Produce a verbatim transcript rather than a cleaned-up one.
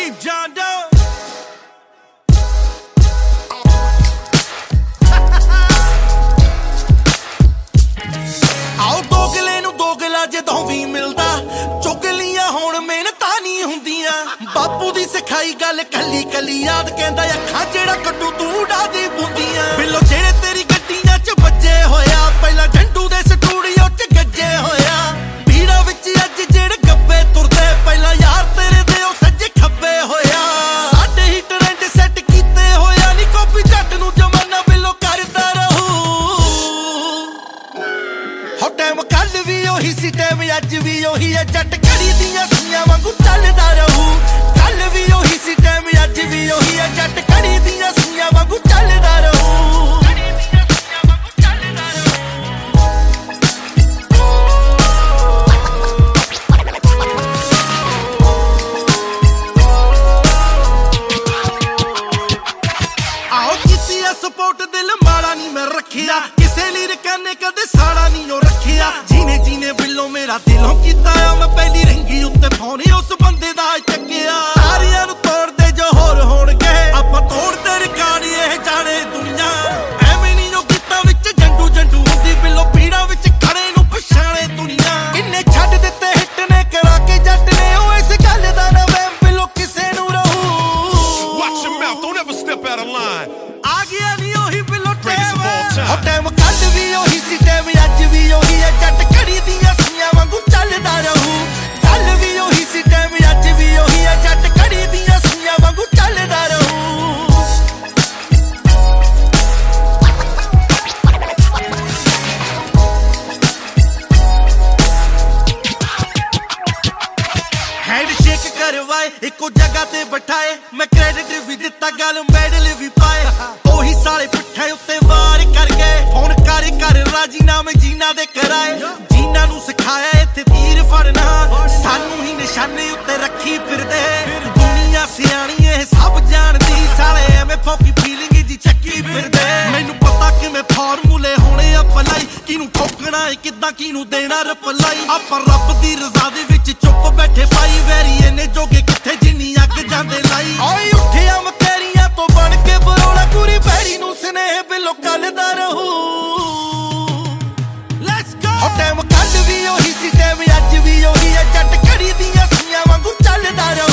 name John Doe. ਆਓ ਦੋਗਲੇ ਨੂੰ ਦੋਗਲਾ ਜਦੋਂ ਵੀ ਮਿਲਦਾ ਚੁਗਲੀਆਂ ਹੁਣ ਮਿਹਨਤਾਂ ਨਹੀਂ ਹੁੰਦੀਆਂ ਬਾਪੂ ਦੀ ਸਿਖਾਈ ਗੱਲ ਕੱਲੀ ਕੱਲੀ ਯਾਦ ਕਹਿੰਦਾ ਅੱਖਾਂ ਜਿਹੜਾ ਕੱਢੂ ਤੂੰ ਡਾਦੀ ਬੁੰਦੀਆਂ ਬਿੱਲੋ ਜਿਹੜੇ ਤੇਰੀ ਗੱਡੀਆਂ 'ਚ ਵੱਜੇ ਹੋਇਆ ਪਹਿਲਾਂ ਝੰਡੂ ਦੇ ਸਟੂਡੀਓ 'ਚ ਗੱਜੇ ਹੋਇਆ ਭੀੜਾਂ ਵਿੱਚ ਅੱਜ ਜਿਹੜੇ ਗੱਬੇ ਤੁਰਦੇ ਪਹਿਲਾਂ ਯਾਰ ਤੇਰੇ ਦੇ ਉਹ ਸੱਜੇ ਖੱਬੇ ਹੋਇਆ ਸਾਡੇ ਹੀ ਟ੍ਰੈਂਡ ਸੈੱਟ ਕੀਤੇ ਹੋਇਆ ਨਹੀਂ ਕਾਪੀ ਜੱਟ ਨੂੰ ਜਮਾਨਾ ਬਿੱਲੋ ਕਰਦਾ ਰਹੂ ਹੋ ਟਾਈਮ ਕੱਲ ਵੀ ਉਹੀ ਸੀ ਟਾਈਮ ਅੱਜ ਵੀ ਉਹੀ ਹੈ ਜੱਟ ਘੜੀ ਦੀਆਂ ਸੂਈਆਂ ਵਾਂਗੂ ਚੱਲਦਾ ਰਹੂ ਕੱਲ ਵੀ ਉਹੀ ਸੀ ਟਾਈਮ ਅੱਜ ਵੀ ਉਹੀ ਹੈ ਜੱਟ ਘੜੀ ਦੀਆਂ ਸੂਈਆਂ ਵਾਂਗੂ ਚੱਲਦਾ ਰਹੂ ਸਪੋਰਟ ਦਿਲ ਮਾੜਾ ਨਹੀਂ ਮੈਂ ਰੱਖਿਆ ਕਿਸੇ ਲਈ ਰਕਾਨੇ ਕਦੇ ਸਾੜਾ ਨਹੀਂ ਉਹ ਰੱਖਿਆ ਜੀਨੇ ਜੀਨੇ ਬਿੱਲੋਂ ਮੇਰਾ ਦਿਲੋਂ ਕੀਤਾ ਆ ਮੈਂ ਪਹਿਲੀ ਰਿੰਗੀ ਉੱਤੇ ਫੋਨ ਉਸ ਬੰਦੇ ਦਾ ਚੱਕਿਆ ਸਾਰਿਆਂ ਨੂੰ ਤੋੜਦੇ ਜੋ ਹੋਰ ਹੋਣਗੇ ਆਪਾਂ ਤੋੜਦੇ ਰਿਕਾਰਡ ਇਹ ਜਾਣੇ ਦੁਨੀਆ ਐਵੇਂ ਨਹੀਂ ਉਹ ਗੀਤਾਂ ਵਿੱਚ ਜੰਡੂ ਜੰਡੂ ਹੁੰਦੀ ਬਿੱਲੋਂ ਪੀੜਾਂ ਵਿੱਚ ਖੜੇ ਨੂੰ ਪਛਾਣੇ ਦੁਨੀਆ ਕਿੰਨੇ ਛੱਡ ਦਿੱਤੇ ਹਿੱਟ ਨੇ ਕਰਾ ਕੇ ਜੱਟ ਨੇ ਉਹ ਇਸ ਗੱਲ ਦਾ ਨਾ ਵਹਿਮ ਬਿੱਲੋਂ ਕਿਸੇ ਨੂੰ ਰਹੂ Watch your mouth, don't ever step out of line. ਆ ਗਿਆ ਨਹੀਂ ਉਹੀ ਬਿੱਲੋ ਟਾਈਮ ਹੋ ਟਾਈਮ ਕੱਲ ਵੀ ਉਹੀ ਸੀ ਟਾਈਮ ਅੱਜ ਵੀ ਉਹੀ ਹੈ ਜੱਟ ਘੜੀ ਦੀਆਂ ਸੂਈਆਂ ਵਾਂਗੂ ਚੱਲਦਾ ਰਹੂ ਕੱਲ ਵੀ ਉਹੀ ਸੀ ਟਾਈਮ ਅੱਜ ਵੀ ਉਹੀ ਹੈ ਜੱਟ ਘੜੀ ਦੀਆਂ ਸੂਈਆਂ ਵਾਂਗੂ ਚੱਲਦਾ ਰਹੂ ਹੈਂਡ ਸ਼ੇਕ ਕਰਵਾਏ ਇੱਕੋ ਜਗ੍ਹਾ ਤੇ ਬਿਠਾਏ ਮੈਂ ਕ੍ਰੈਡਿਟ ਵੀ ਦਿੱਤਾ ਗੱਲ ਮੈਡਲ ਵੀ ਪਾਏ ਉਹੀ ਸਾਲੇ ਪਿੱਠੇ ਉੱਤੇ ਵਾਰ ਕਰ ਗਏ ਫੋਨ ਕਰ ਕਰ ਰਾਜੀਨਾਮੇ ਜੀਨਾ ਦੇ ਕਰਾਏ ਜੀਨਾ ਨੂੰ ਸਿਖਾਇਆ ਇੱਥੇ ਤੀਰ ਫੜਨਾ ਸਾਨੂੰ ਹੀ ਨਿਸ਼ਾਨੇ ਉੱਤੇ ਰੱਖੀ ਫਿਰਦੇ ਦੁਨੀਆ ਸਿਆਣੀ ਇਹ ਸਭ ਜਾਣਦੀ ਸਾਲੇ ਐਵੇਂ ਫੋਕੀ ਫੀਲਿੰਗ ਜੀ ਚੱਕੀ ਫਿਰਦੇ ਮੈਨੂੰ ਪਤਾ ਕਿਵੇਂ ਫਾਰਮੂਲੇ ਹੋਣੇ ਆ ਭਲਾਈ ਕਿਹਨੂੰ ਠੋਕਣਾ ਏ ਕਿੱਦਾਂ ਕਿਹਨੂੰ ਦੇਣਾ ਰਿਪਲਾਈ ਆਪਾਂ ਰੱਬ ਦੀ ਰਜ਼ਾ ਦੇ ਵਿੱਚ ਚੁੱਪ ਬੈਠੇ ਪਾਈ ਵੈਰੀ ਇਹਨੇ ਜੋਗੇ ਕਿੱਥੇ ਜਿੰਨੀ ਅੱਗ ਜਾਂਦੇ ਲਾਈ ਓਏ ਉੱਠਿਆ ਮਕੈਰੀਆਂ ਤੋਂ ਬਣ ਕੇ ਬਰੋਲਾ ਪੂਰੀ ਪੈਰੀ ਨੂੰ ਸਨੇਹ ਬਿੱਲੋ ਕੱਲਦਾ ਰਹੂ ਲੈਟਸ ਗੋ ਹੋ ਟਾਈਮ ਕੱਲ ਵੀ ਉਹੀ ਸੀ ਟਾਈਮ ਅੱਜ ਵੀ ਉਹੀ ਹੈ ਜੱਟ ਘੜੀ ਦੀਆਂ ਸੂਈਆਂ ਵਾਂਗੂ ਚੱਲਦਾ ਰਹੂ